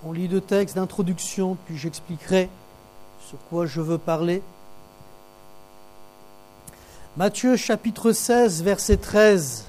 On lit deux textes d'introduction, puis j'expliquerai sur quoi je veux parler. Matthieu chapitre 16, verset 13.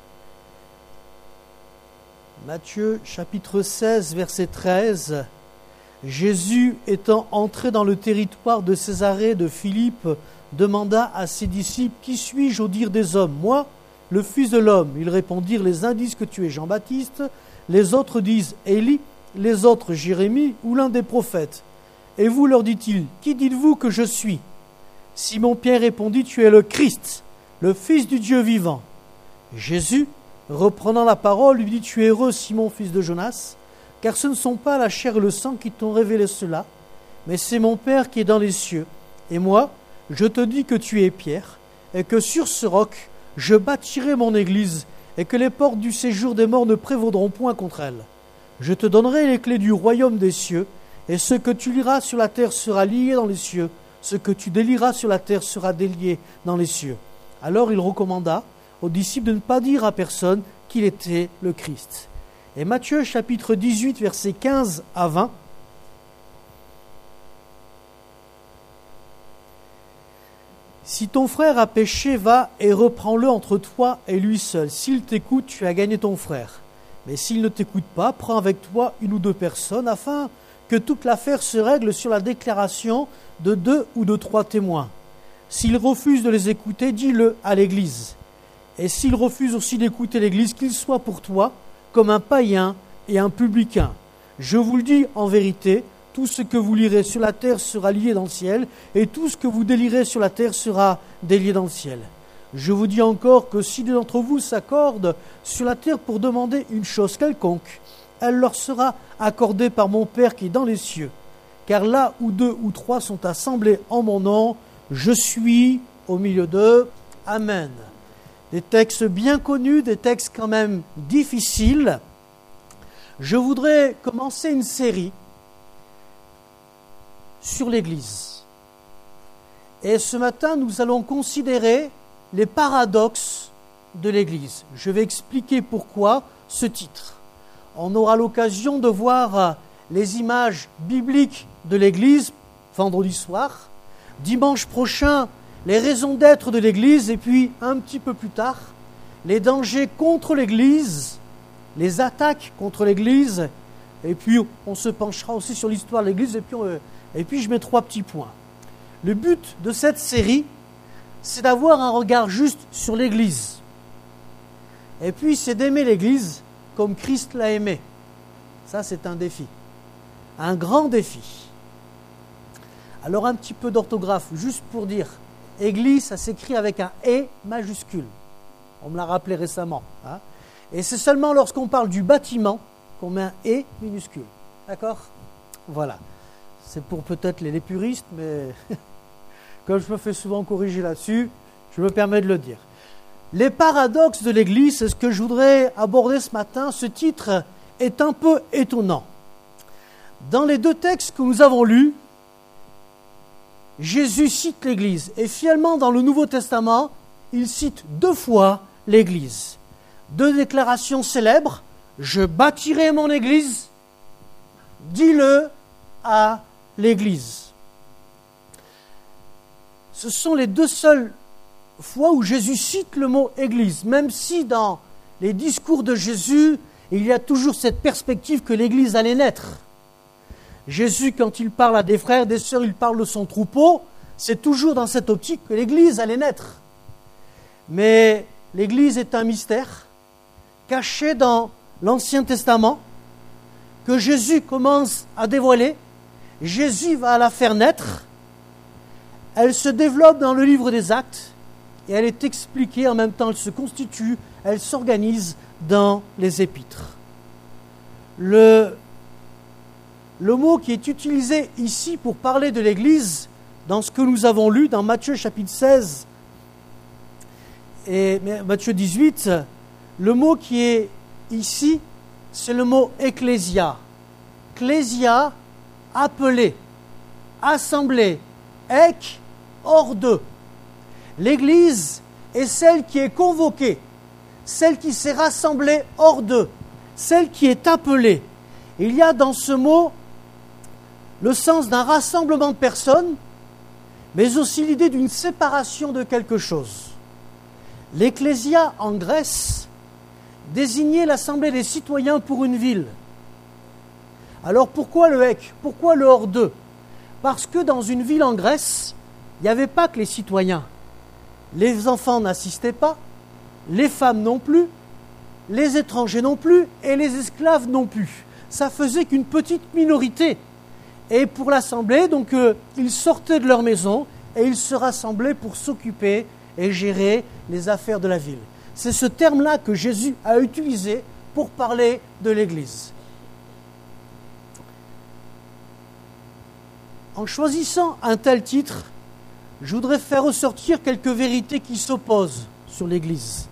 Matthieu chapitre 16, verset 13. Jésus, étant entré dans le territoire de Césarée de Philippe, demanda à ses disciples « Qui suis-je au dire des hommes ? Moi, le Fils de l'homme ?» Ils répondirent « Les uns disent que tu es Jean-Baptiste, les autres disent Élie, les autres Jérémie ou l'un des prophètes. Et vous, leur dit-il, qui dites-vous que je suis ? Simon-Pierre répondit « Tu es le Christ, le Fils du Dieu vivant. » Jésus, reprenant la parole, lui dit « Tu es heureux, Simon, fils de Jonas, car ce ne sont pas la chair et le sang qui t'ont révélé cela, mais c'est mon Père qui est dans les cieux. Et moi, je te dis que tu es Pierre, et que sur ce roc, je bâtirai mon église, et que les portes du séjour des morts ne prévaudront point contre elle. Je te donnerai les clés du royaume des cieux, et ce que tu liras sur la terre sera lié dans les cieux, ce que tu délieras sur la terre sera délié dans les cieux. » Alors il recommanda aux disciples de ne pas dire à personne qu'il était le Christ. Et Matthieu chapitre 18, versets 15 à 20. « Si ton frère a péché, va et reprends-le entre toi et lui seul. S'il t'écoute, tu as gagné ton frère. Mais s'il ne t'écoute pas, prends avec toi une ou deux personnes, afin que toute l'affaire se règle sur la déclaration de 2 ou de 3 témoins. S'il refuse de les écouter, dis-le à l'Église. Et s'il refuse aussi d'écouter l'Église, qu'il soit pour toi comme un païen et un publicain. Je vous le dis en vérité, tout ce que vous lirez sur la terre sera lié dans le ciel, et tout ce que vous délierez sur la terre sera délié dans le ciel. Je vous dis encore que si deux d'entre vous s'accordent sur la terre pour demander une chose quelconque, elle leur sera accordée par mon Père qui est dans les cieux. Car là où 2 ou 3 sont assemblés en mon nom, je suis au milieu d'eux. Amen. Des textes bien connus, des textes quand même difficiles. Je voudrais commencer une série sur l'Église. Et ce matin, nous allons considérer les paradoxes de l'Église. Je vais expliquer pourquoi ce titre. On aura l'occasion de voir les images bibliques de l'Église vendredi soir. Dimanche prochain, les raisons d'être de l'Église, et puis un petit peu plus tard, les dangers contre l'Église, les attaques contre l'Église, et puis on se penchera aussi sur l'histoire de l'Église, et puis je mets 3 petits points. Le but de cette série, c'est d'avoir un regard juste sur l'Église. Et puis c'est d'aimer l'Église comme Christ l'a aimé. Ça, c'est un défi. Un grand défi. Alors un petit peu d'orthographe, juste pour dire, Église, ça s'écrit avec un « E » majuscule. On me l'a rappelé récemment. Hein. Et c'est seulement lorsqu'on parle du bâtiment qu'on met un « E » minuscule. D'accord ? Voilà. C'est pour peut-être les puristes, mais comme je me fais souvent corriger là-dessus, je me permets de le dire. Les paradoxes de l'Église, c'est ce que je voudrais aborder ce matin. Ce titre est un peu étonnant. Dans les 2 textes que nous avons lus, Jésus cite l'Église. Et finalement, dans le Nouveau Testament, il cite 2 fois l'Église. 2 déclarations célèbres. « Je bâtirai mon Église », dis-le à l'Église. Ce sont les 2 seules fois où Jésus cite le mot « Église », même si dans les discours de Jésus, il y a toujours cette perspective que l'Église allait naître. Jésus, quand il parle à des frères, des sœurs, il parle de son troupeau, c'est toujours dans cette optique que l'Église allait naître. Mais l'Église est un mystère caché dans l'Ancien Testament que Jésus commence à dévoiler. Jésus va la faire naître. Elle se développe dans le livre des Actes et elle est expliquée en même temps, elle se constitue, elle s'organise dans les Épîtres. Le mot qui est utilisé ici pour parler de l'Église, dans ce que nous avons lu dans Matthieu chapitre 16 et Matthieu 18, le mot qui est ici, c'est le mot ecclésia. Ecclésia, appelé, assemblée, ek, hors d'eux. L'Église est celle qui est convoquée, celle qui s'est rassemblée hors d'eux, celle qui est appelée. Il y a dans ce mot le sens d'un rassemblement de personnes, mais aussi l'idée d'une séparation de quelque chose. L'ecclésia en Grèce désignait l'assemblée des citoyens pour une ville. Alors pourquoi le ek? Pourquoi le hors d'eux? Parce que dans une ville en Grèce, il n'y avait pas que les citoyens. Les enfants n'assistaient pas, les femmes non plus, les étrangers non plus et les esclaves non plus. Ça faisait qu'une petite minorité. Et pour l'assemblée, donc ils sortaient de leur maison et ils se rassemblaient pour s'occuper et gérer les affaires de la ville. C'est ce terme-là que Jésus a utilisé pour parler de l'Église. En choisissant un tel titre, je voudrais faire ressortir quelques vérités qui s'opposent sur l'Église.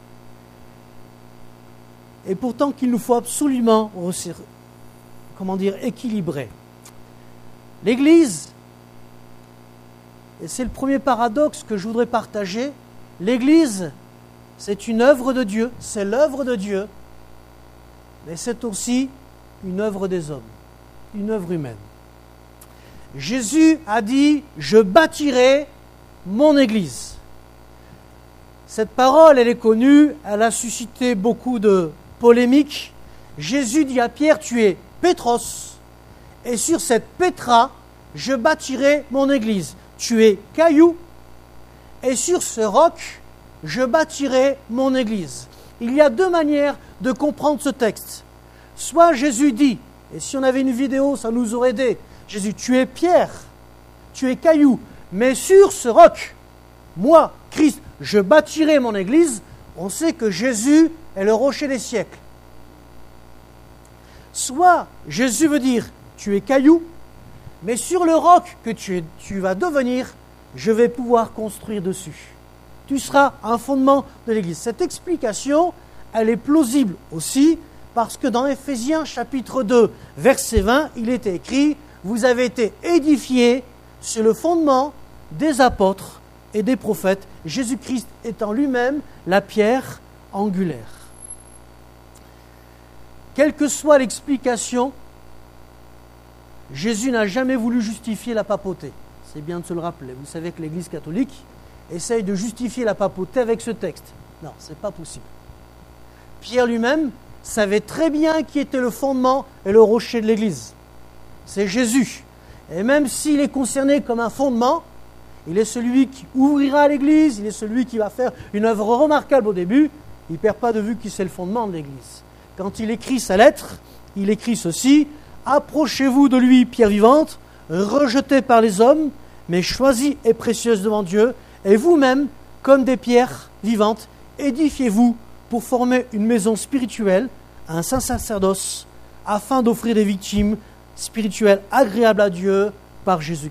Et pourtant qu'il nous faut absolument équilibrer. L'Église, et c'est le premier paradoxe que je voudrais partager, l'Église, c'est une œuvre de Dieu, c'est l'œuvre de Dieu, mais c'est aussi une œuvre des hommes, une œuvre humaine. Jésus a dit « Je bâtirai mon Église ». Cette parole, elle est connue, elle a suscité beaucoup de polémiques. Jésus dit à Pierre « Tu es Pétros, et sur cette pétra, je bâtirai mon Église. Tu es caillou, et sur ce roc, je bâtirai mon Église. » Il y a deux manières de comprendre ce texte. Soit Jésus dit, et si on avait une vidéo, ça nous aurait aidé, Jésus, tu es pierre, tu es caillou, mais sur ce roc, moi, Christ, je bâtirai mon Église. On sait que Jésus est le rocher des siècles. Soit Jésus veut dire, tu es caillou, mais sur le roc que tu vas devenir, je vais pouvoir construire dessus. Tu seras un fondement de l'Église. Cette explication, elle est plausible aussi, parce que dans Éphésiens chapitre 2, verset 20, il est écrit, vous avez été édifiés sur le fondement des apôtres et des prophètes, Jésus-Christ étant lui-même la pierre angulaire. Quelle que soit l'explication, Jésus n'a jamais voulu justifier la papauté. C'est bien de se le rappeler. Vous savez que l'Église catholique essaye de justifier la papauté avec ce texte. Non, ce n'est pas possible. Pierre lui-même savait très bien qui était le fondement et le rocher de l'Église. C'est Jésus. Et même s'il est concerné comme un fondement, il est celui qui ouvrira l'Église, il est celui qui va faire une œuvre remarquable au début, il ne perd pas de vue qui c'est le fondement de l'Église. Quand il écrit sa lettre, il écrit ceci, « Approchez-vous de lui, pierre vivante, rejetée par les hommes, mais choisie et précieuse devant Dieu, et vous-même, comme des pierres vivantes, édifiez-vous pour former une maison spirituelle, un saint sacerdoce, afin d'offrir des victimes spirituelles agréables à Dieu par Jésus-Christ. »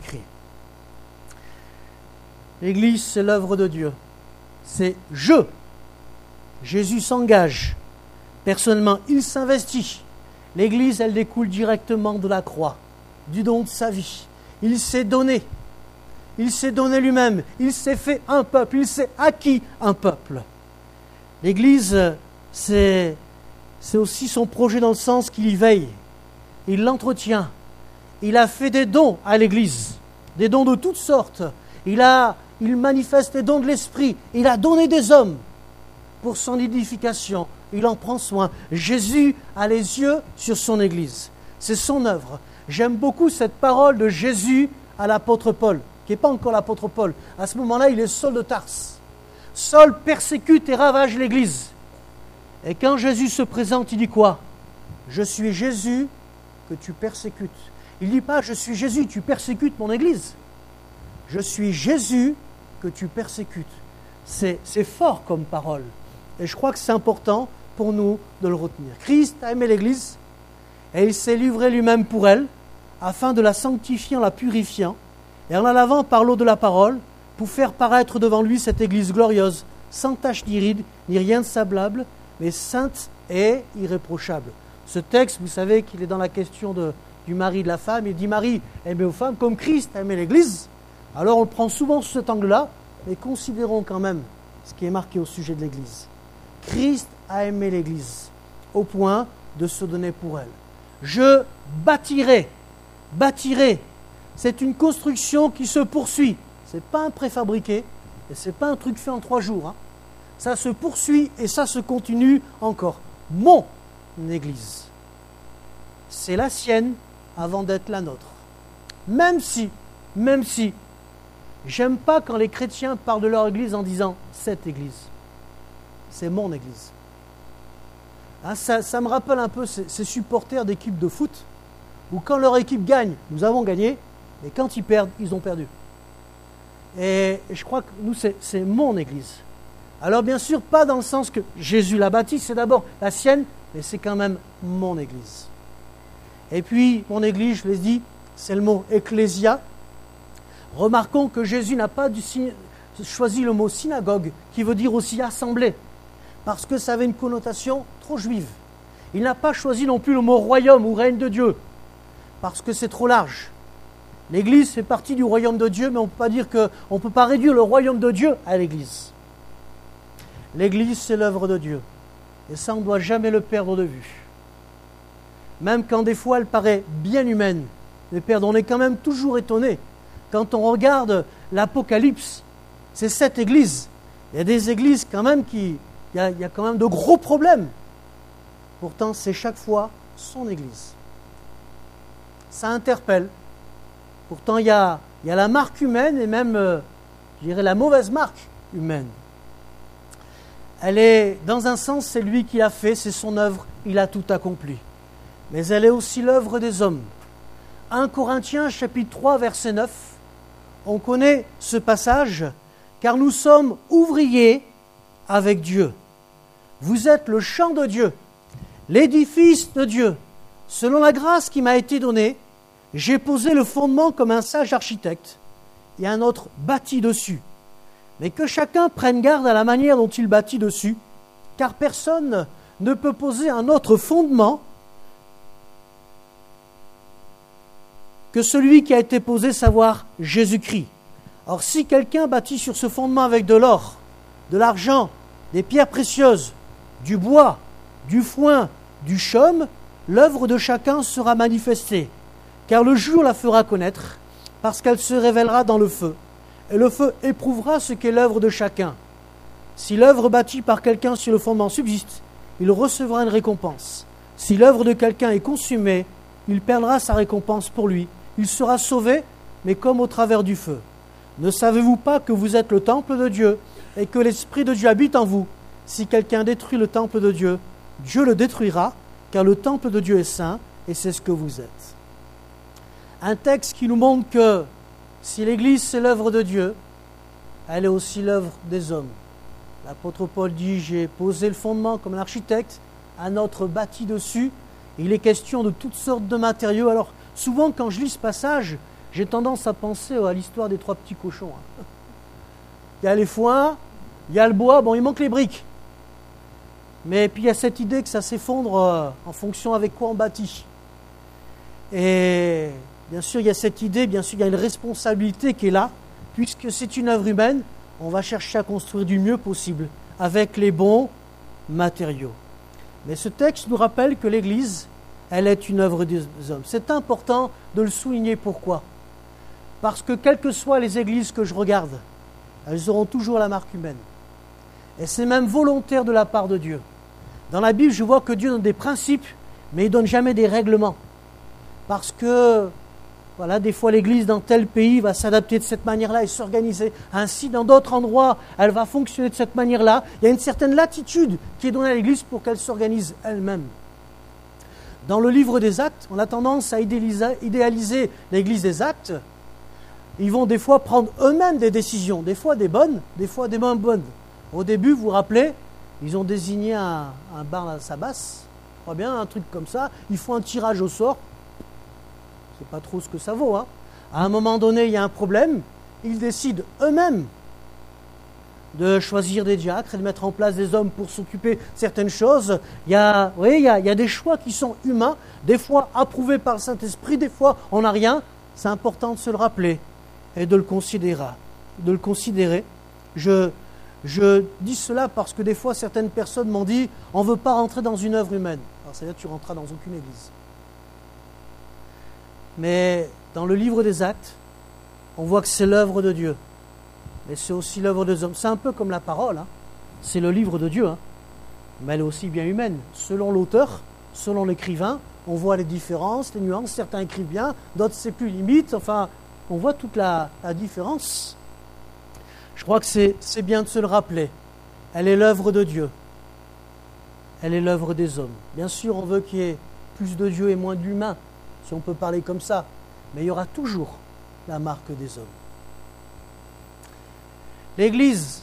L'Église, c'est l'œuvre de Dieu. C'est « je ». Jésus s'engage. Personnellement, il s'investit. L'Église, elle découle directement de la croix, du don de sa vie. Il s'est donné. Il s'est donné lui-même. Il s'est fait un peuple. Il s'est acquis un peuple. L'Église, c'est aussi son projet dans le sens qu'il y veille. Il l'entretient. Il a fait des dons à l'Église, des dons de toutes sortes. Il manifeste les dons de l'Esprit. Il a donné des hommes pour son édification. Il en prend soin. Jésus a les yeux sur son Église. C'est son œuvre. J'aime beaucoup cette parole de Jésus à l'apôtre Paul, qui n'est pas encore l'apôtre Paul. À ce moment-là, il est Saul de Tarse. Saul persécute et ravage l'Église. Et quand Jésus se présente, il dit quoi? Je suis Jésus que tu persécutes. Il ne dit pas, je suis Jésus, tu persécutes mon Église. Je suis Jésus que tu persécutes. C'est fort comme parole. Et je crois que c'est important pour nous de le retenir. Christ a aimé l'Église et il s'est livré lui-même pour elle afin de la sanctifier en la purifiant et en la lavant par l'eau de la parole pour faire paraître devant lui cette Église glorieuse, sans tache ni ride, ni rien de semblable, mais sainte et irréprochable. Ce texte, vous savez qu'il est dans la question du mari et de la femme. Il dit Marie aimée aux femmes comme Christ a aimé l'Église. Alors on le prend souvent sous cet angle-là, mais considérons quand même ce qui est marqué au sujet de l'Église. Christ a aimé l'Église au point de se donner pour elle. Je bâtirai. Bâtirai. C'est une construction qui se poursuit. Ce n'est pas un préfabriqué et ce n'est pas un truc fait en 3 jours. Ça se poursuit et ça se continue encore. Mon Église. C'est la sienne avant d'être la nôtre. Même si, j'aime pas quand les chrétiens parlent de leur Église en disant « cette Église ». C'est mon Église. Ça me rappelle un peu ces supporters d'équipes de foot où quand leur équipe gagne, nous avons gagné, et quand ils perdent, ils ont perdu. Et je crois que nous, c'est mon Église. Alors bien sûr, pas dans le sens que Jésus l'a bâtie, c'est d'abord la sienne, mais c'est quand même mon Église. Et puis, mon Église, je l'ai dit, c'est le mot « ecclésia ». Remarquons que Jésus n'a pas choisi le mot « synagogue », qui veut dire aussi « assemblée », parce que ça avait une connotation trop juive. Il n'a pas choisi non plus le mot « royaume » ou « règne de Dieu », parce que c'est trop large. L'Église fait partie du royaume de Dieu, mais on ne peut pas réduire le royaume de Dieu à l'Église. L'Église, c'est l'œuvre de Dieu. Et ça, on ne doit jamais le perdre de vue. Même quand des fois elle paraît bien humaine, on est quand même toujours étonné. Quand on regarde l'Apocalypse, c'est cette Église. Il y a des églises quand même il y a quand même de gros problèmes. Pourtant, c'est chaque fois son Église. Ça interpelle. Pourtant, il y a la marque humaine et même, je dirais, la mauvaise marque humaine. Elle est, dans un sens, c'est lui qui l'a fait, c'est son œuvre, il a tout accompli. Mais elle est aussi l'œuvre des hommes. 1 Corinthiens, chapitre 3, verset 9, on connaît ce passage, « Car nous sommes ouvriers avec Dieu. Vous êtes le champ de Dieu, l'édifice de Dieu. Selon la grâce qui m'a été donnée, j'ai posé le fondement comme un sage architecte, et un autre bâtit dessus. Mais que chacun prenne garde à la manière dont il bâtit dessus, car personne ne peut poser un autre fondement que celui qui a été posé, savoir Jésus-Christ. Or, si quelqu'un bâtit sur ce fondement avec de l'or, de l'argent, des pierres précieuses, du bois, du foin, du chaume, l'œuvre de chacun sera manifestée, car le jour la fera connaître, parce qu'elle se révélera dans le feu, et le feu éprouvera ce qu'est l'œuvre de chacun. Si l'œuvre bâtie par quelqu'un sur le fondement subsiste, il recevra une récompense. Si l'œuvre de quelqu'un est consumée, il perdra sa récompense pour lui. Il sera sauvé, mais comme au travers du feu. Ne savez-vous pas que vous êtes le temple de Dieu et que l'Esprit de Dieu habite en vous? Si quelqu'un détruit le temple de Dieu, Dieu le détruira, car le temple de Dieu est saint, et c'est ce que vous êtes. Un texte qui nous montre que si l'Église c'est l'œuvre de Dieu, elle est aussi l'œuvre des hommes. L'apôtre Paul dit, j'ai posé le fondement comme un architecte, un autre bâti dessus. Il est question de toutes sortes de matériaux. Alors, souvent, quand je lis ce passage, j'ai tendance à penser à l'histoire des 3 petits cochons. Il y a les foins, il y a le bois, bon, il manque les briques. Mais puis il y a cette idée que ça s'effondre en fonction avec quoi on bâtit. Et bien sûr, il y a cette idée, bien sûr, il y a une responsabilité qui est là, puisque c'est une œuvre humaine, on va chercher à construire du mieux possible, avec les bons matériaux. Mais ce texte nous rappelle que l'Église, elle est une œuvre des hommes. C'est important de le souligner. Pourquoi? Parce que quelles que soient les églises que je regarde, elles auront toujours la marque humaine. Et c'est même volontaire de la part de Dieu. Dans la Bible, je vois que Dieu donne des principes, mais il ne donne jamais des règlements. Parce que, voilà, des fois l'Église dans tel pays va s'adapter de cette manière-là et s'organiser. Ainsi, dans d'autres endroits, elle va fonctionner de cette manière-là. Il y a une certaine latitude qui est donnée à l'Église pour qu'elle s'organise elle-même. Dans le livre des Actes, on a tendance à idéaliser l'Église des Actes. Ils vont des fois prendre eux-mêmes des décisions, des fois des bonnes, des fois des moins bonnes. Au début, vous vous rappelez, ils ont désigné un bar à Sabas, je crois bien, un truc comme ça. Ils font un tirage au sort. Je ne sais pas trop ce que ça vaut. À un moment donné, il y a un problème. Ils décident eux-mêmes de choisir des diacres et de mettre en place des hommes pour s'occuper de certaines choses. Il y a des choix qui sont humains, des fois approuvés par le Saint-Esprit, des fois on n'a rien. C'est important de se le rappeler et de le considérer. Je dis cela parce que des fois certaines personnes m'ont dit « on ne veut pas rentrer dans une œuvre humaine ». Alors c'est-à-dire que tu ne rentreras dans aucune église. Mais dans le livre des Actes, on voit que c'est l'œuvre de Dieu. Mais c'est aussi l'œuvre des hommes. C'est un peu comme la parole. C'est le livre de Dieu. Mais elle est aussi bien humaine. Selon l'auteur, selon l'écrivain, on voit les différences, les nuances. Certains écrivent bien, d'autres c'est plus limite. Enfin, on voit toute la différence. Je crois que c'est bien de se le rappeler. Elle est l'œuvre de Dieu. Elle est l'œuvre des hommes. Bien sûr, on veut qu'il y ait plus de Dieu et moins de l'humain, si on peut parler comme ça. Mais il y aura toujours la marque des hommes. L'Église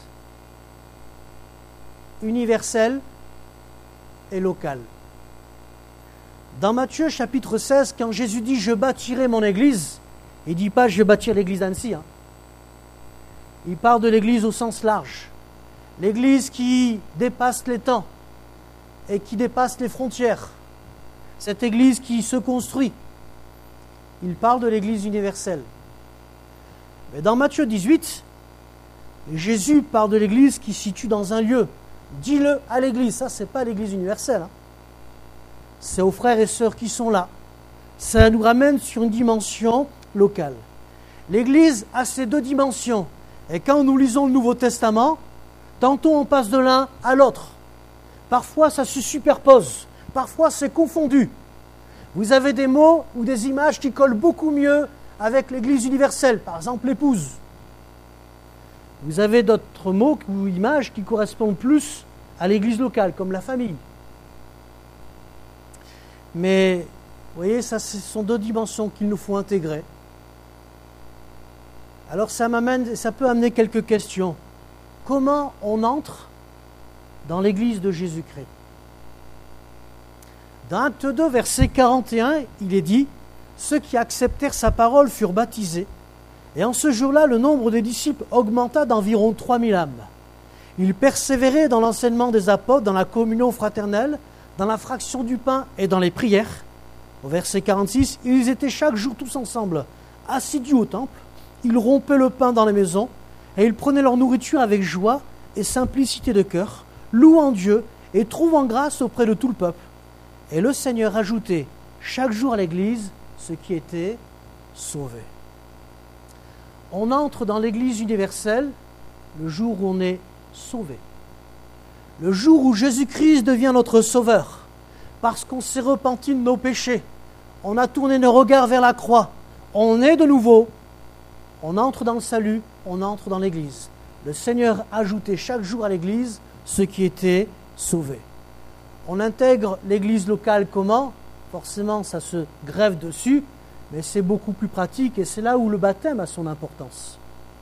universelle et locale. Dans Matthieu chapitre 16, quand Jésus dit « Je bâtirai mon Église », il ne dit pas « Je vais bâtir l'Église d'Annecy ». Il parle de l'Église au sens large. L'Église qui dépasse les temps et qui dépasse les frontières. Cette Église qui se construit. Il parle de l'Église universelle. Mais dans Matthieu 18, Jésus parle de l'Église qui se situe dans un lieu. Dis-le à l'Église. Ça, ce n'est pas l'Église universelle. C'est aux frères et sœurs qui sont là. Ça nous ramène sur une dimension locale. L'Église a ces deux dimensions. Et quand nous lisons le Nouveau Testament, tantôt on passe de l'un à l'autre. Parfois ça se superpose. Parfois c'est confondu. Vous avez des mots ou des images qui collent beaucoup mieux avec l'Église universelle. Par exemple l'épouse. Vous avez d'autres mots ou images qui correspondent plus à l'Église locale, comme la famille. Mais, vous voyez, ça, ce sont deux dimensions qu'il nous faut intégrer. Alors ça peut amener quelques questions. Comment on entre dans l'Église de Jésus-Christ? Dans Acte 2, verset 41, il est dit « Ceux qui acceptèrent sa parole furent baptisés, et en ce jour-là, le nombre des disciples augmenta d'environ 3000 âmes. Ils persévéraient dans l'enseignement des apôtres, dans la communion fraternelle, dans la fraction du pain et dans les prières. » Au verset 46, « Ils étaient chaque jour tous ensemble, assidus au temple. Ils rompaient le pain dans les maisons, et ils prenaient leur nourriture avec joie et simplicité de cœur, louant Dieu et trouvant grâce auprès de tout le peuple. Et le Seigneur ajoutait chaque jour à l'Église ceux qui étaient sauvés. » On entre dans l'Église universelle le jour où on est sauvé. Le jour où Jésus-Christ devient notre sauveur, parce qu'on s'est repenti de nos péchés, on a tourné nos regards vers la croix, on est de nouveau, on entre dans le salut, on entre dans l'Église. Le Seigneur ajoutait chaque jour à l'Église ceux qui étaient sauvés. On intègre l'Église locale comment? Forcément, ça se greffe dessus, mais c'est beaucoup plus pratique et c'est là où le baptême a son importance.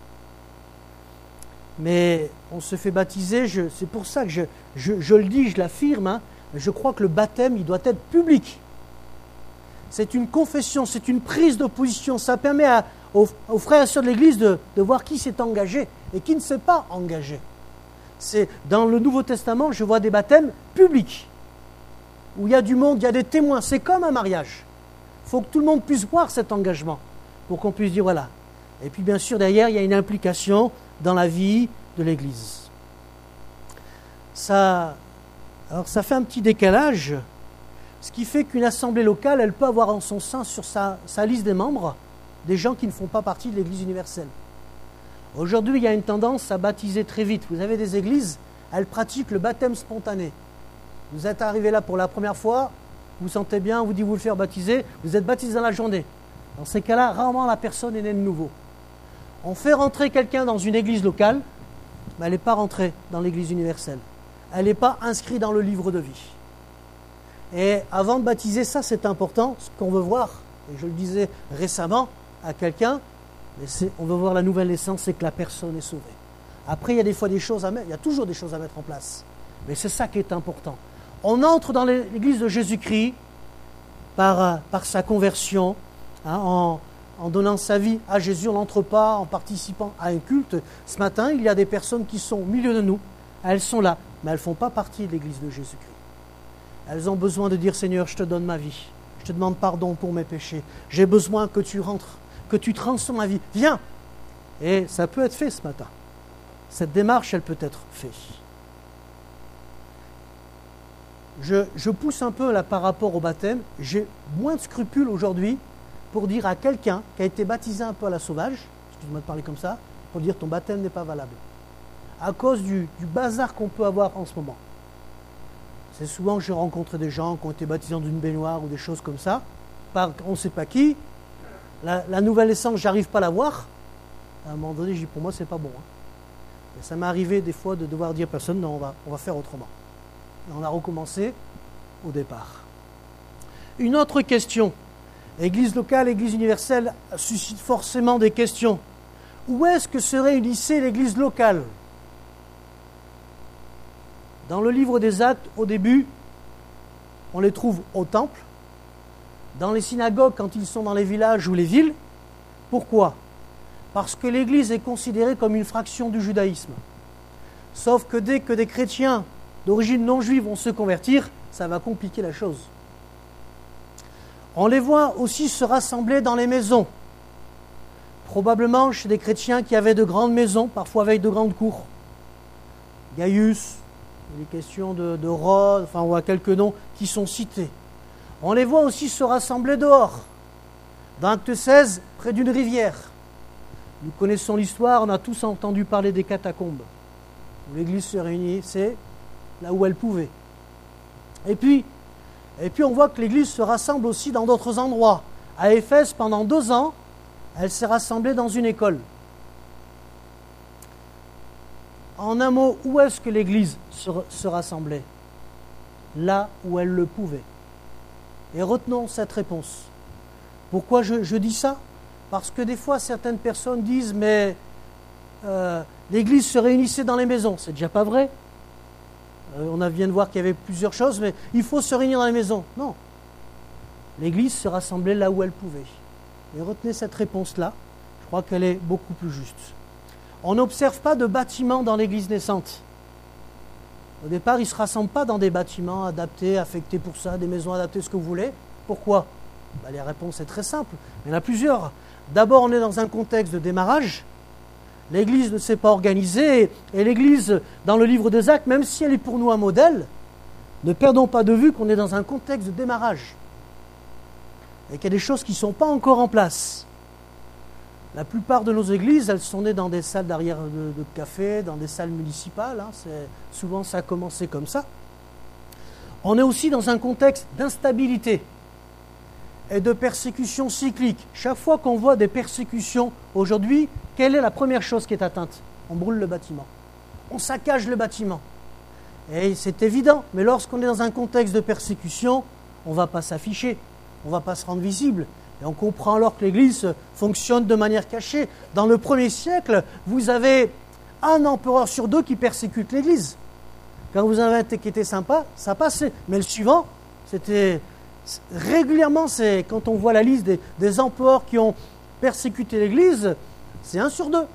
Mais on se fait baptiser, c'est pour ça que je le dis, je l'affirme, je crois que le baptême, il doit être public. C'est une confession, c'est une prise de position, ça permet aux frères et sœurs de l'Église de voir qui s'est engagé et qui ne s'est pas engagé. Dans le Nouveau Testament, je vois des baptêmes publics, où il y a du monde, il y a des témoins, c'est comme un mariage. Il faut que tout le monde puisse voir cet engagement, pour qu'on puisse dire voilà. Et puis bien sûr, derrière, il y a une implication dans la vie de l'Église. Alors ça fait un petit décalage, ce qui fait qu'une assemblée locale, elle peut avoir en son sein sur sa liste des membres des gens qui ne font pas partie de l'Église universelle. Aujourd'hui, il y a une tendance à baptiser très vite. Vous avez des églises, elles pratiquent le baptême spontané. Vous êtes arrivé là pour la première fois, vous sentez bien, vous dites vous le faire baptiser, vous êtes baptisé dans la journée. Dans ces cas-là, rarement la personne est née de nouveau. On fait rentrer quelqu'un dans une église locale, mais elle n'est pas rentrée dans l'église universelle. Elle n'est pas inscrite dans le livre de vie. Et avant de baptiser, ça c'est important, ce qu'on veut voir, et je le disais récemment à quelqu'un, on veut voir la nouvelle naissance, c'est que la personne est sauvée. Après, il y a des fois des choses à mettre, il y a toujours des choses à mettre en place. Mais c'est ça qui est important. On entre dans l'église de Jésus-Christ par sa conversion, en donnant sa vie à Jésus. On n'entre pas en participant à un culte. Ce matin, il y a des personnes qui sont au milieu de nous. Elles sont là, mais elles ne font pas partie de l'église de Jésus-Christ. Elles ont besoin de dire « Seigneur, je te donne ma vie. Je te demande pardon pour mes péchés. J'ai besoin que tu rentres, que tu transformes ma vie. Viens !» Et ça peut être fait ce matin. Cette démarche, elle peut être faite. Je pousse un peu là par rapport au baptême. J'ai moins de scrupules aujourd'hui pour dire à quelqu'un qui a été baptisé un peu à la sauvage, excuse-moi de parler comme ça, pour dire ton baptême n'est pas valable. À cause du bazar qu'on peut avoir en ce moment. C'est souvent que j'ai rencontré des gens qui ont été baptisés dans une baignoire ou des choses comme ça, par on ne sait pas qui. La nouvelle naissance, j'arrive pas à la voir. À un moment donné, je dis pour moi, c'est pas bon. Et ça m'est arrivé des fois de devoir dire à personne, non, on va faire autrement. Et on a recommencé au départ. Une autre question. Église locale, Église universelle suscite forcément des questions. Où est-ce que se réunissait l'Église locale ? Dans le livre des Actes, au début, on les trouve au temple, dans les synagogues quand ils sont dans les villages ou les villes. Pourquoi ? Parce que l'Église est considérée comme une fraction du judaïsme. Sauf que dès que des chrétiens d'origine non juive vont se convertir, ça va compliquer la chose. On les voit aussi se rassembler dans les maisons. Probablement chez des chrétiens qui avaient de grandes maisons, parfois avec de grandes cours. Gaius, il est question de Rhodes, enfin on voit quelques noms qui sont cités. On les voit aussi se rassembler dehors. Dans Acte 16, près d'une rivière. Nous connaissons l'histoire, on a tous entendu parler des catacombes, où l'Église se réunissait là où elle pouvait. Et puis on voit que l'Église se rassemble aussi dans d'autres endroits. À Éphèse, pendant 2 ans, elle s'est rassemblée dans une école. En un mot, où est-ce que l'Église se rassemblait ? Là où elle le pouvait. Et retenons cette réponse. Pourquoi je dis ça ? Parce que des fois, certaines personnes disent « mais l'Église se réunissait dans les maisons ». C'est déjà pas vrai. On vient de voir qu'il y avait plusieurs choses, mais il faut se réunir dans les maisons. Non. L'Église se rassemblait là où elle pouvait. Et retenez cette réponse-là. Je crois qu'elle est beaucoup plus juste. On n'observe pas de bâtiments dans l'Église naissante. Au départ, ils ne se rassemblent pas dans des bâtiments adaptés, affectés pour ça, des maisons adaptées, ce que vous voulez. Pourquoi ? La réponse est très simple. Il y en a plusieurs. D'abord, on est dans un contexte de démarrage. L'Église ne s'est pas organisée. Et l'Église, dans le livre des Actes, même si elle est pour nous un modèle, ne perdons pas de vue qu'on est dans un contexte de démarrage. Et qu'il y a des choses qui ne sont pas encore en place. La plupart de nos églises, elles sont nées dans des salles d'arrière de café, dans des salles municipales. Souvent, ça a commencé comme ça. On est aussi dans un contexte d'instabilité et de persécution cyclique. Chaque fois qu'on voit des persécutions aujourd'hui, quelle est la première chose qui est atteinte ? On brûle le bâtiment. On saccage le bâtiment. Et c'est évident, mais lorsqu'on est dans un contexte de persécution, on ne va pas s'afficher, on ne va pas se rendre visible. Et on comprend alors que l'Église fonctionne de manière cachée. Dans le 1er siècle, vous avez un empereur sur 2 qui persécute l'Église. Quand vous avez un qui était sympa, ça passait. Mais le suivant, c'était régulièrement, quand on voit la liste des empereurs qui ont persécuté l'Église, c'est 1 sur 2.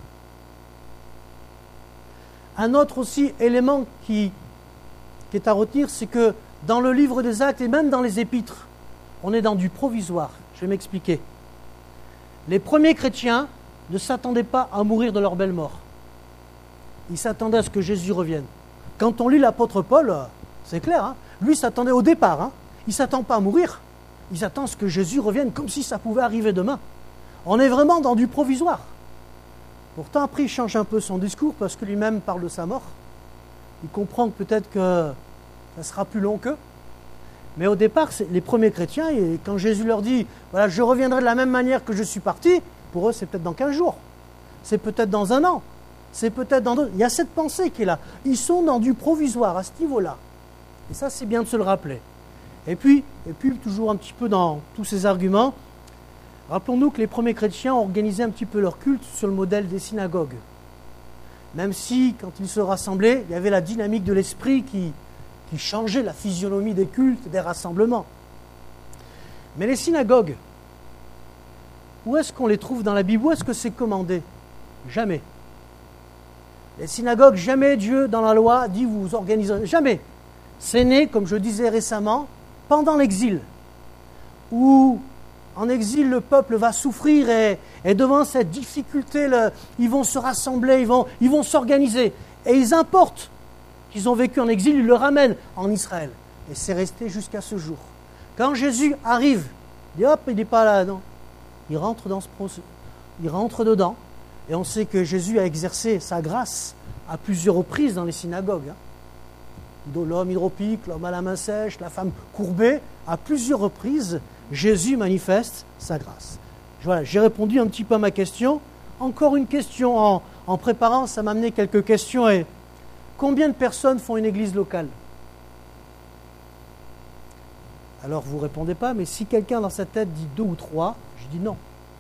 Un autre aussi élément qui est à retenir, c'est que dans le livre des Actes et même dans les épîtres, on est dans du provisoire. Je vais m'expliquer. Les premiers chrétiens ne s'attendaient pas à mourir de leur belle mort. Ils s'attendaient à ce que Jésus revienne. Quand on lit l'apôtre Paul, c'est clair, lui s'attendait au départ. Il ne s'attend pas à mourir. Il s'attend à ce que Jésus revienne comme si ça pouvait arriver demain. On est vraiment dans du provisoire. Pourtant, après, il change un peu son discours parce que lui-même parle de sa mort. Il comprend que peut-être que ça sera plus long qu'eux. Mais au départ, les premiers chrétiens, et quand Jésus leur dit « Voilà, je reviendrai de la même manière que je suis parti », pour eux, c'est peut-être dans 15 jours. C'est peut-être dans 1 an. C'est peut-être dans 2... Il y a cette pensée qui est là. Ils sont dans du provisoire à ce niveau-là. Et ça, c'est bien de se le rappeler. Et puis, toujours un petit peu dans tous ces arguments, rappelons-nous que les premiers chrétiens ont organisé un petit peu leur culte sur le modèle des synagogues. Même si, quand ils se rassemblaient, il y avait la dynamique de l'esprit qui changeait la physionomie des cultes, des rassemblements. Mais les synagogues, où est-ce qu'on les trouve dans la Bible ? Où est-ce que c'est commandé ? Jamais. Les synagogues, jamais Dieu, dans la loi, dit vous organiserez. Jamais. C'est né, comme je disais récemment, pendant l'exil, où en exil, le peuple va souffrir et devant cette difficulté, ils vont se rassembler, ils vont s'organiser. Et ils importent qu'ils ont vécu en exil, ils le ramènent en Israël. Et c'est resté jusqu'à ce jour. Quand Jésus arrive, il dit hop, il n'est pas là, non. il rentre dedans. Et on sait que Jésus a exercé sa grâce à plusieurs reprises dans les synagogues. L'homme hydropique, l'homme à la main sèche, la femme courbée, à plusieurs reprises, Jésus manifeste sa grâce. Voilà, j'ai répondu un petit peu à ma question. Encore une question en préparant, ça m'a amené quelques questions. Et combien de personnes font une église locale ? Alors vous ne répondez pas, mais si quelqu'un dans sa tête dit 2 ou 3, je dis non.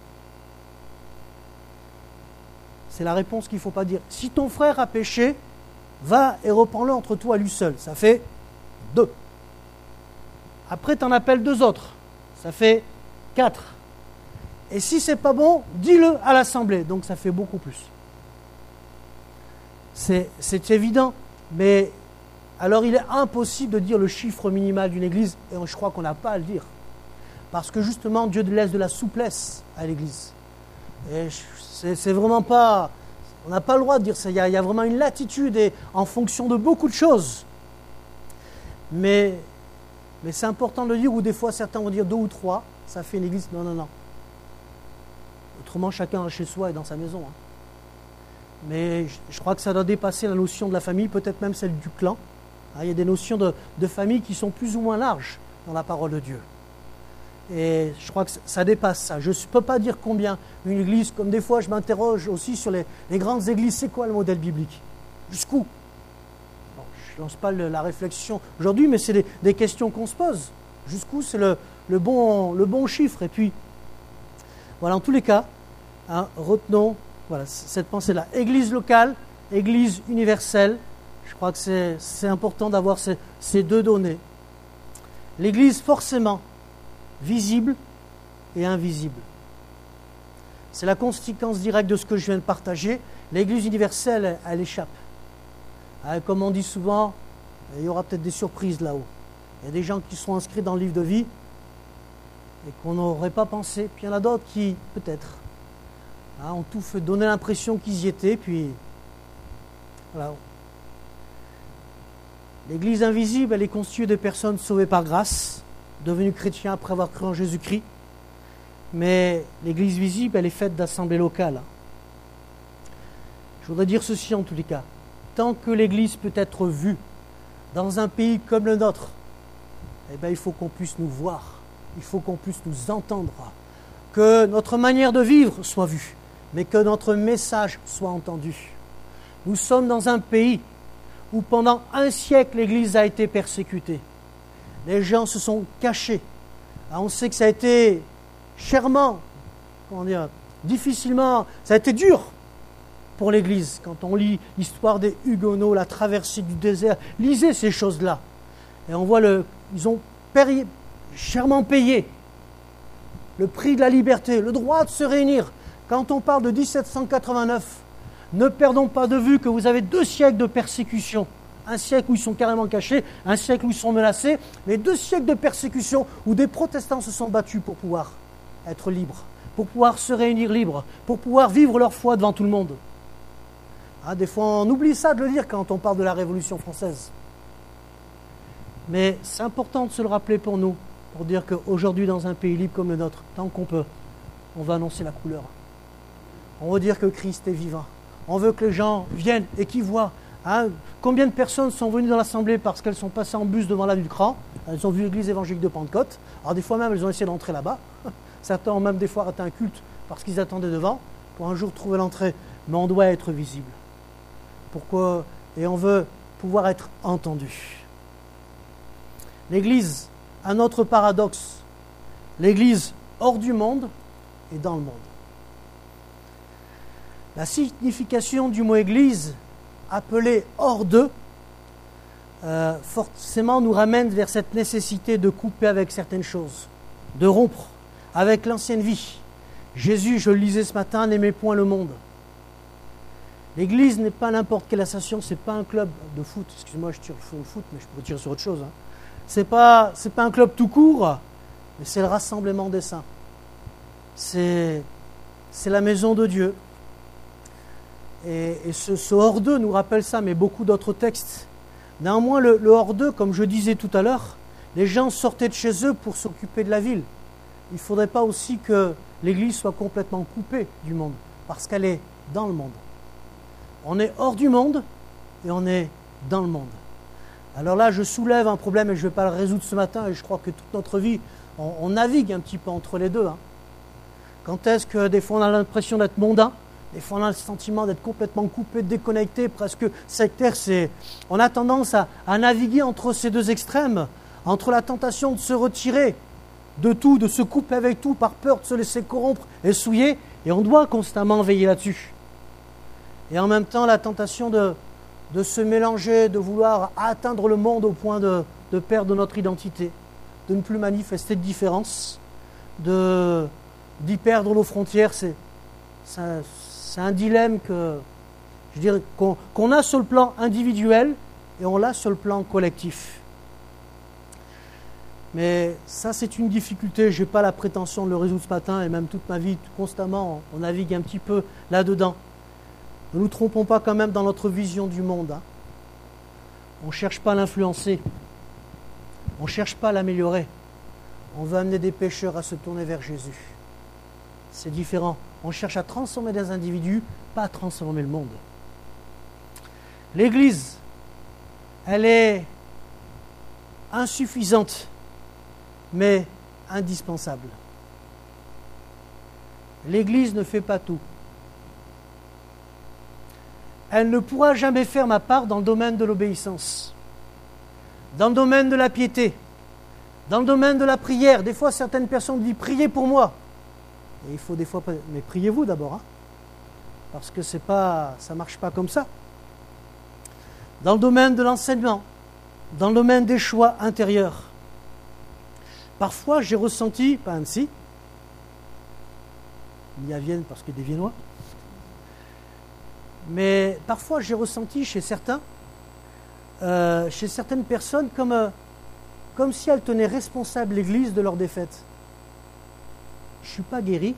C'est la réponse qu'il ne faut pas dire. Si ton frère a péché, va et reprends-le entre toi lui seul. Ça fait 2. Après, tu en appelles 2 autres. Ça fait 4. Et si c'est pas bon, dis-le à l'assemblée. Donc ça fait beaucoup plus. C'est évident. Mais alors il est impossible de dire le chiffre minimal d'une église. Et je crois qu'on n'a pas à le dire. Parce que justement, Dieu laisse de la souplesse à l'église. Et c'est vraiment pas... On n'a pas le droit de dire ça. Il y a vraiment une latitude et en fonction de beaucoup de choses. Mais c'est important de le dire, ou des fois certains vont dire 2 ou 3, ça fait une église. Non. Autrement, chacun chez soi et dans sa maison. Mais je crois que ça doit dépasser la notion de la famille, peut-être même celle du clan. Il y a des notions de famille qui sont plus ou moins larges dans la parole de Dieu. Et je crois que ça dépasse ça. Je ne peux pas dire combien une église, comme des fois je m'interroge aussi sur les grandes églises, c'est quoi le modèle biblique ? Jusqu'où ? Bon, je ne lance pas la réflexion aujourd'hui, mais c'est des questions qu'on se pose. Jusqu'où c'est le bon chiffre ? Et puis, voilà, en tous les cas, retenons cette pensée-là. Église locale, église universelle, je crois que c'est important d'avoir ces 2 données. L'église, forcément, visible et invisible. C'est la conséquence directe de ce que je viens de partager. L'Église universelle, elle échappe. Comme on dit souvent, il y aura peut-être des surprises là-haut. Il y a des gens qui sont inscrits dans le livre de vie et qu'on n'aurait pas pensé. Puis il y en a d'autres qui, peut-être, ont tout fait donner l'impression qu'ils y étaient. Puis, voilà. L'Église invisible, elle est constituée de personnes sauvées par grâce, devenus chrétiens après avoir cru en Jésus-Christ. Mais l'Église visible, elle est faite d'assemblées locales. Je voudrais dire ceci en tous les cas. Tant que l'Église peut être vue dans un pays comme le nôtre, il faut qu'on puisse nous voir, il faut qu'on puisse nous entendre, que notre manière de vivre soit vue, mais que notre message soit entendu. Nous sommes dans un pays où pendant 1 siècle l'Église a été persécutée. Les gens se sont cachés. On sait que ça a été chèrement, difficilement, ça a été dur pour l'Église. Quand on lit l'histoire des Huguenots, la traversée du désert, lisez ces choses-là. Et on voit ils ont chèrement payé le prix de la liberté, le droit de se réunir. Quand on parle de 1789, ne perdons pas de vue que vous avez 2 siècles de persécution. 1 siècle où ils sont carrément cachés, 1 siècle où ils sont menacés, mais 2 siècles de persécution où des protestants se sont battus pour pouvoir être libres, pour pouvoir se réunir libres, pour pouvoir vivre leur foi devant tout le monde. Des fois, on oublie ça de le dire quand on parle de la Révolution française. Mais c'est important de se le rappeler pour nous, pour dire qu'aujourd'hui, dans un pays libre comme le nôtre, tant qu'on peut, on va annoncer la couleur. On veut dire que Christ est vivant. On veut que les gens viennent et qu'ils voient. Combien de personnes sont venues dans l'assemblée parce qu'elles sont passées en bus devant la du Cran, elles ont vu l'église évangélique de Pentecôte. Alors des fois même, elles ont essayé d'entrer là-bas. Certains ont même des fois raté un culte parce qu'ils attendaient devant pour un jour trouver l'entrée. Mais on doit être visible. Pourquoi ? Et on veut pouvoir être entendu. L'Église, un autre paradoxe. L'Église hors du monde et dans le monde. La signification du mot Église, appelée hors d'eux, forcément nous ramène vers cette nécessité de couper avec certaines choses, de rompre avec l'ancienne vie. Jésus, je le lisais ce matin, n'aimait point le monde. L'Église n'est pas n'importe quelle association, ce n'est pas un club de foot. Excusez-moi, je tire le foot, mais je pourrais tirer sur autre chose. Ce n'est pas un club tout court, mais c'est le rassemblement des saints. C'est la maison de Dieu. Et ce hors d'eux nous rappelle ça, mais beaucoup d'autres textes. Néanmoins, le hors d'eux, comme je disais tout à l'heure, les gens sortaient de chez eux pour s'occuper de la ville. Il ne faudrait pas aussi que l'Église soit complètement coupée du monde, parce qu'elle est dans le monde. On est hors du monde et on est dans le monde. Alors là, je soulève un problème et je ne vais pas le résoudre ce matin, et je crois que toute notre vie, on navigue un petit peu entre les deux. Quand est-ce que des fois on a l'impression d'être mondain, des fois on a le sentiment d'être complètement coupé, déconnecté, presque sectaire. On a tendance à naviguer entre ces deux extrêmes, entre la tentation de se retirer de tout, de se couper avec tout par peur de se laisser corrompre et souiller, et on doit constamment veiller là-dessus. Et en même temps, la tentation de se mélanger, de vouloir atteindre le monde au point de perdre notre identité, de ne plus manifester de différence, d'y perdre nos frontières. C'est un dilemme qu'on a sur le plan individuel et on l'a sur le plan collectif. Mais ça, c'est une difficulté. Je n'ai pas la prétention de le résoudre ce matin, et même toute ma vie, constamment, on navigue un petit peu là-dedans. Ne nous trompons pas quand même dans notre vision du monde. On ne cherche pas à l'influencer. On ne cherche pas à l'améliorer. On veut amener des pécheurs à se tourner vers Jésus. C'est différent. On cherche à transformer des individus, pas à transformer le monde. L'Église, elle est insuffisante, mais indispensable. L'Église ne fait pas tout. Elle ne pourra jamais faire ma part dans le domaine de l'obéissance, dans le domaine de la piété, dans le domaine de la prière. Des fois, certaines personnes disent « priez pour moi ». Et il faut des fois... Mais priez-vous d'abord, parce que ça ne marche pas comme ça. Dans le domaine de l'enseignement, dans le domaine des choix intérieurs. Parfois, j'ai ressenti, pas à Annecy, ni à Vienne parce que des Viennois, mais parfois j'ai ressenti chez certaines personnes comme si elles tenaient responsable l'Église de leur défaite. Je ne suis pas guéri,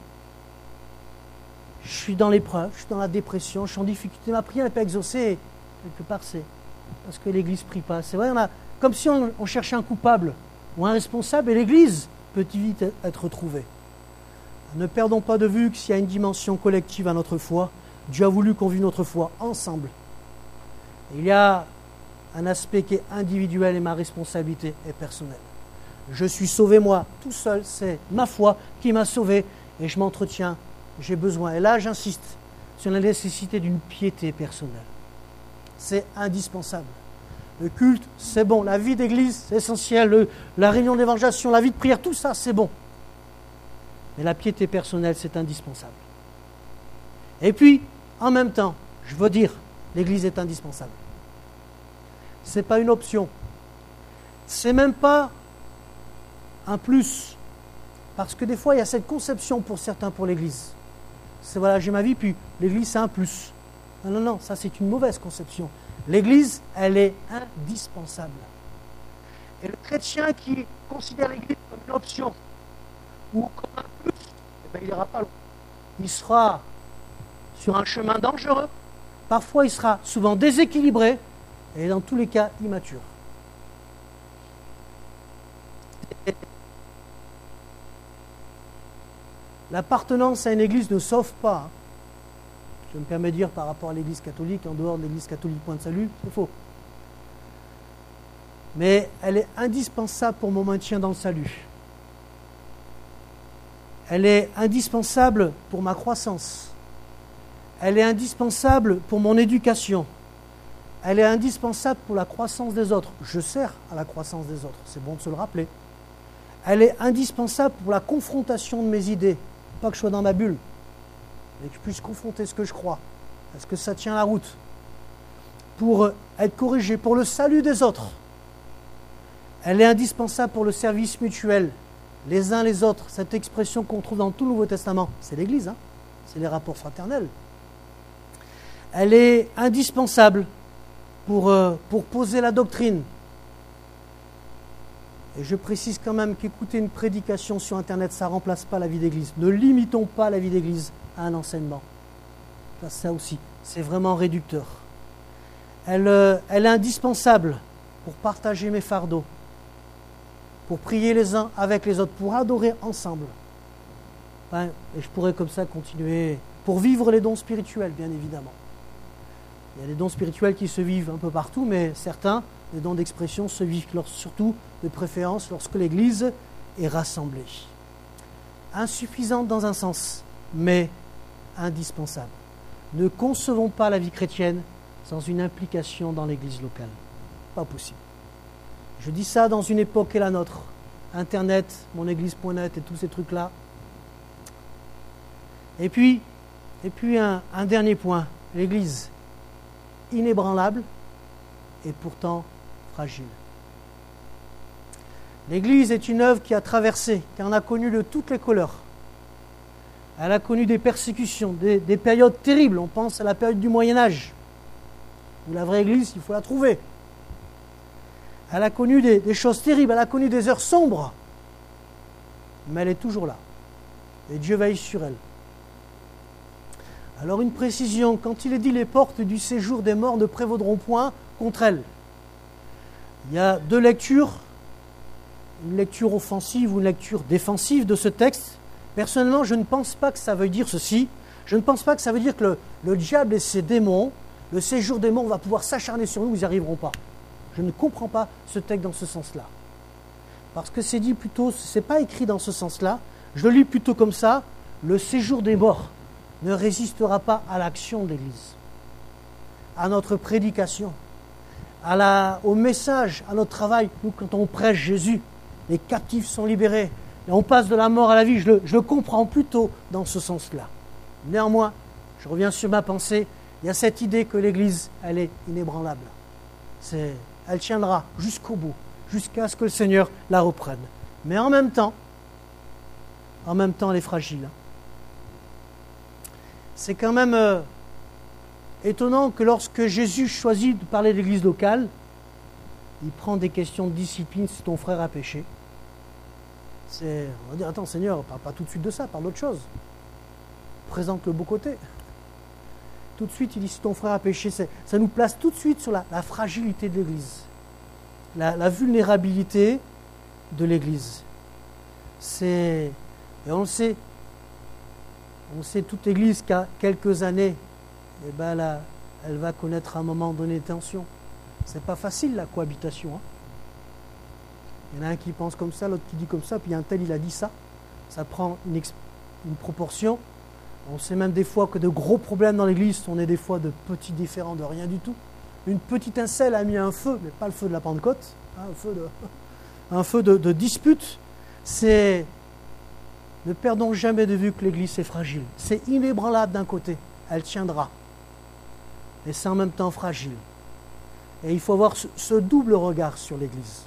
je suis dans l'épreuve, je suis dans la dépression, je suis en difficulté, ma prière n'est pas exaucée. Quelque part, c'est parce que l'Église ne prie pas. C'est vrai, comme si on cherchait un coupable ou un responsable, et l'Église peut vite être retrouvée. Ne perdons pas de vue que s'il y a une dimension collective à notre foi, Dieu a voulu qu'on vive notre foi ensemble. Il y a un aspect qui est individuel et ma responsabilité est personnelle. Je suis sauvé moi, tout seul, c'est ma foi qui m'a sauvé et je m'entretiens, j'ai besoin. Et là, j'insiste sur la nécessité d'une piété personnelle. C'est indispensable. Le culte, c'est bon. La vie d'église, c'est essentiel. La réunion d'évangélisation, la vie de prière, tout ça, c'est bon. Mais la piété personnelle, c'est indispensable. Et puis, en même temps, je veux dire, l'église est indispensable. Ce n'est pas une option. Ce n'est même pas un plus. Parce que des fois, il y a cette conception pour certains pour l'église. C'est voilà, j'ai ma vie, puis l'église, c'est un plus. Non, ça c'est une mauvaise conception. L'église, elle est indispensable. Et le chrétien qui considère l'église comme une option ou comme un plus, il n'ira pas loin. Il sera sur un chemin dangereux. Parfois, il sera souvent déséquilibré et dans tous les cas, immature. L'appartenance à une église ne sauve pas. Je me permets de dire par rapport à l'église catholique, en dehors de l'église catholique, point de salut, c'est faux. Mais elle est indispensable pour mon maintien dans le salut. Elle est indispensable pour ma croissance. Elle est indispensable pour mon éducation. Elle est indispensable pour la croissance des autres. Je sers à la croissance des autres, c'est bon de se le rappeler. Elle est indispensable pour la confrontation de mes idées. Pas que je sois dans ma bulle, mais que je puisse confronter ce que je crois. Est-ce que ça tient la route? Pour être corrigé, pour le salut des autres. Elle est indispensable pour le service mutuel, les uns les autres. Cette expression qu'on trouve dans tout le Nouveau Testament, c'est l'Église, c'est les rapports fraternels. Elle est indispensable pour poser la doctrine. Et je précise quand même qu'écouter une prédication sur Internet, ça ne remplace pas la vie d'église. Ne limitons pas la vie d'église à un enseignement. Ça aussi, c'est vraiment réducteur. Elle est indispensable pour partager mes fardeaux, pour prier les uns avec les autres, pour adorer ensemble. Et je pourrais comme ça continuer pour vivre les dons spirituels, bien évidemment. Il y a des dons spirituels qui se vivent un peu partout, mais certains, les dons d'expression, se vivent surtout de préférence lorsque l'Église est rassemblée. Insuffisante dans un sens, mais indispensable. Ne concevons pas la vie chrétienne sans une implication dans l'Église locale. Pas possible. Je dis ça dans une époque qui est la nôtre. Internet, monéglise.net et tous ces trucs-là. Et puis un dernier point. L'Église, inébranlable et pourtant fragile. L'Église est une œuvre qui a traversé, qui en a connu de toutes les couleurs. Elle a connu des persécutions, des périodes terribles. On pense à la période du Moyen-Âge, où la vraie Église, il faut la trouver. Elle a connu des choses terribles, elle a connu des heures sombres, mais elle est toujours là. Et Dieu veille sur elle. Alors une précision, quand il est dit les portes du séjour des morts ne prévaudront point contre elle. Il y a deux lectures, une lecture offensive ou une lecture défensive de ce texte. Personnellement, je ne pense pas que ça veut dire ceci. Je ne pense pas que ça veut dire que le diable et ses démons, le séjour des morts va pouvoir s'acharner sur nous, ils n'y arriveront pas. Je ne comprends pas ce texte dans ce sens-là. Parce que c'est dit plutôt, c'est pas écrit dans ce sens-là. Je le lis plutôt comme ça. Le séjour des morts ne résistera pas à l'action de l'Église, à notre prédication, au message, à notre travail. Nous, quand on prêche Jésus, les captifs sont libérés. Et on passe de la mort à la vie. Je le comprends plutôt dans ce sens-là. Néanmoins, je reviens sur ma pensée. Il y a cette idée que l'Église, elle est inébranlable. Elle tiendra jusqu'au bout, jusqu'à ce que le Seigneur la reprenne. Mais en même temps, elle est fragile. C'est quand même étonnant que lorsque Jésus choisit de parler de l'Église locale, il prend des questions de discipline si ton frère a péché. On va dire, attends Seigneur, parle pas tout de suite de ça, parle d'autre chose. Présente le beau côté. Tout de suite, il dit, si ton frère a péché, ça nous place tout de suite sur la fragilité de l'Église, la vulnérabilité de l'Église. Et on le sait, toute Église qui a quelques années, elle va connaître à un moment donné des tensions. C'est pas facile la cohabitation. Hein. Il y en a un qui pense comme ça, l'autre qui dit comme ça, puis un tel il a dit ça. Ça prend une proportion. On sait même des fois que de gros problèmes dans l'Église sont des fois de petits différends de rien du tout. Une petite étincelle a mis un feu, mais pas le feu de la Pentecôte, hein, un feu de dispute. Ne perdons jamais de vue que l'Église est fragile. C'est inébranlable d'un côté, elle tiendra. Et c'est en même temps fragile. Et il faut avoir ce double regard sur l'Église.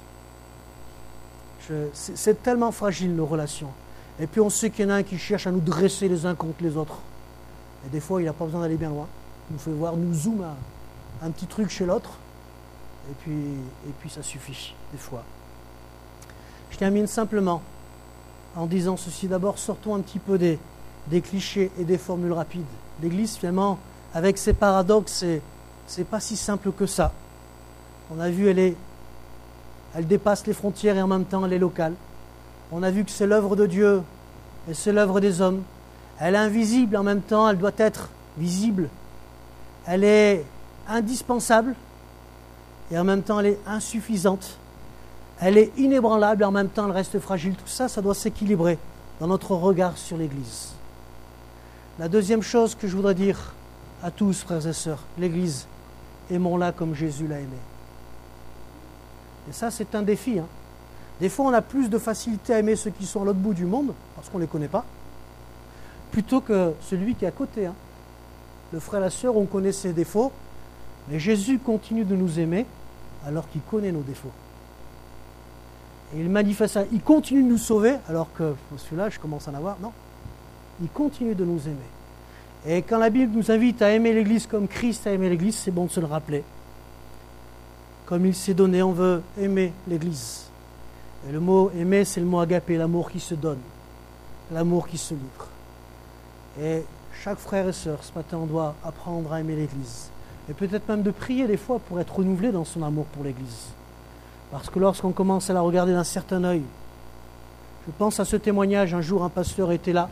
C'est tellement fragile nos relations. Et puis on sait qu'il y en a un qui cherche à nous dresser les uns contre les autres. Et des fois, il n'a pas besoin d'aller bien loin. Il nous fait voir, nous zoom un petit truc chez l'autre. Et puis ça suffit, des fois. Je termine simplement en disant ceci. D'abord, sortons un petit peu des clichés et des formules rapides. L'Église, finalement, avec ses paradoxes, c'est pas si simple que ça. On a vu, elle dépasse les frontières et en même temps, elle est locale. On a vu que c'est l'œuvre de Dieu et c'est l'œuvre des hommes. Elle est invisible, en même temps, elle doit être visible. Elle est indispensable et en même temps, elle est insuffisante. Elle est inébranlable et en même temps, elle reste fragile. Tout ça, ça doit s'équilibrer dans notre regard sur l'Église. La deuxième chose que je voudrais dire à tous, frères et sœurs, l'Église, aimons-la comme Jésus l'a aimée. Et ça, c'est un défi. Hein. Des fois, on a plus de facilité à aimer ceux qui sont à l'autre bout du monde, parce qu'on ne les connaît pas, plutôt que celui qui est à côté. Hein. Le frère et la sœur, on connaît ses défauts, mais Jésus continue de nous aimer alors qu'il connaît nos défauts. Et il manifeste ça. Il continue de nous sauver, alors que celui-là, je commence à en avoir. Non. Il continue de nous aimer. Et quand la Bible nous invite à aimer l'Église comme Christ a aimé l'Église, c'est bon de se le rappeler. Comme il s'est donné, on veut aimer l'Église. Et le mot aimer, c'est le mot agapé, l'amour qui se donne, l'amour qui se livre. Et chaque frère et sœur, ce matin, on doit apprendre à aimer l'Église. Et peut-être même de prier des fois pour être renouvelé dans son amour pour l'Église. Parce que lorsqu'on commence à la regarder d'un certain œil, je pense à ce témoignage, un jour un pasteur était là,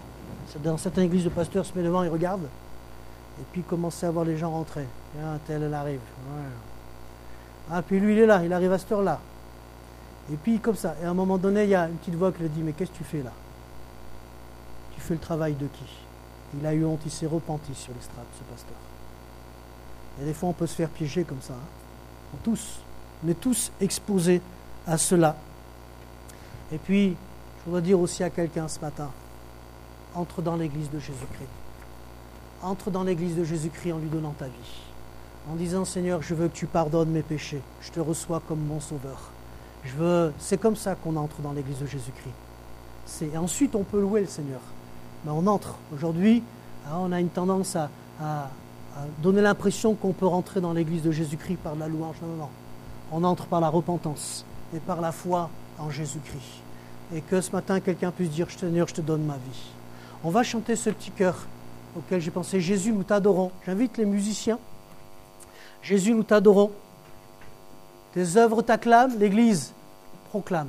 Dans certaines églises, le pasteur se met devant, il regarde, et puis il commence à voir les gens rentrer. Ah, telle, elle arrive. Ouais. Ah, puis lui, il est là, il arrive à cette heure-là. Et puis, comme ça. Et à un moment donné, il y a une petite voix qui lui dit, mais qu'est-ce que tu fais là? Tu fais le travail de qui? Il a eu honte, il s'est repenti sur l'estrade, ce pasteur. Et des fois, on peut se faire piéger comme ça. Hein. On est tous exposés à cela. Et puis, je voudrais dire aussi à quelqu'un ce matin, entre dans l'église de Jésus-Christ. Entre dans l'église de Jésus-Christ en lui donnant ta vie. En disant, Seigneur, je veux que tu pardonnes mes péchés. Je te reçois comme mon sauveur. C'est comme ça qu'on entre dans l'église de Jésus-Christ. Et ensuite, on peut louer le Seigneur. Mais on entre. Aujourd'hui, on a une tendance à donner l'impression qu'on peut rentrer dans l'église de Jésus-Christ par la louange. Non, non, non. On entre par la repentance et par la foi en Jésus-Christ. Et que ce matin, quelqu'un puisse dire, Seigneur, je te donne ma vie. On va chanter ce petit chœur auquel j'ai pensé. Jésus, nous t'adorons. J'invite les musiciens. Jésus, nous t'adorons. Tes œuvres t'acclament, l'Église proclame.